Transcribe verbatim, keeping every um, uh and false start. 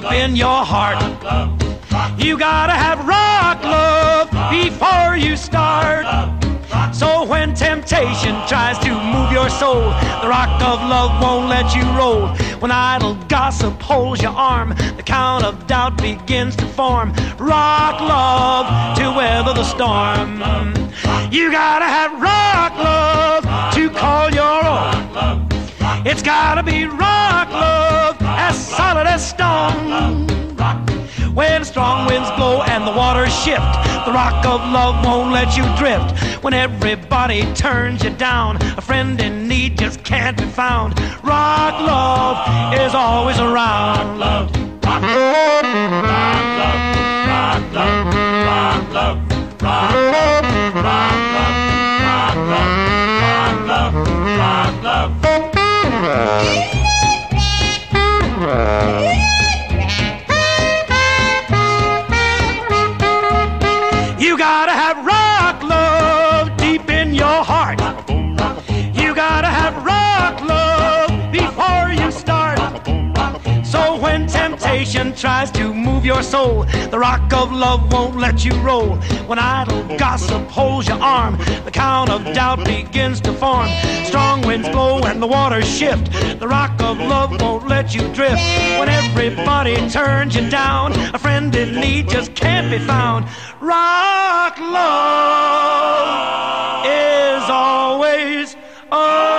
deep in your heart. You gotta have rock love before you start. So when temptation tries to move your soul, the rock of love won't let you roll. When idle gossip holds your arm, the count of doubt begins to form. Rock love to weather the storm. You gotta have rock love to call your own. It's gotta be rock love as solid as stone. When strong winds blow and the waters shift, the rock of love won't let you drift. When everybody turns you down, a friend in need just can't be found. Rock love is always around. Rock love, rock love, rock love, rock love, rock love, rock love, rock love, rock love, rock love. You gotta have rock love deep in your heart. You gotta have rock love before you start. So when temptation tries to move your soul, the rock of love won't let you roll. When idle gossip holds your arm, the count of doubt begins to form. Strong winds blow and the waters shift, the rock of love won't let you drift. When everybody turns you down, a friend in need just can't be found. Rock love is always around.